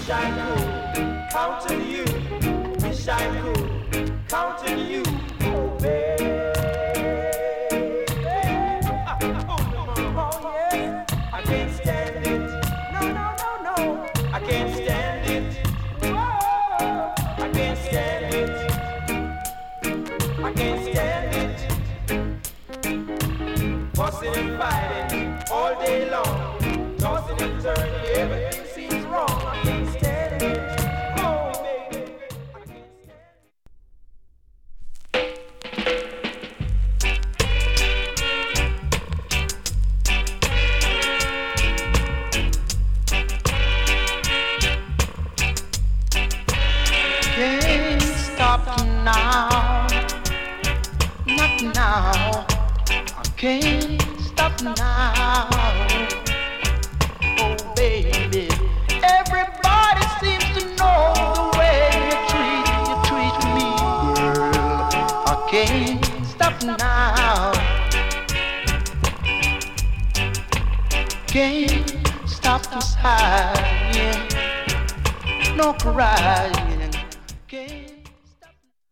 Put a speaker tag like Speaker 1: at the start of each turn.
Speaker 1: I could count on you. Wish I could count on you. Oh, baby. Oh, yeah. I can't stand it. No. I can't stand it. Whoa. I can't stand it. I can't stand it. Fussing and fighting all day long. Tossing and turning, everything seems wrong. I can't stand it. Oh, baby. I can't stand
Speaker 2: it. Can't stop now. Not now. I can't stop now. Oh, baby. Everybody seems to know the way you treat me, girl. I can't stop now. Can't stop inside, yeah. No crying.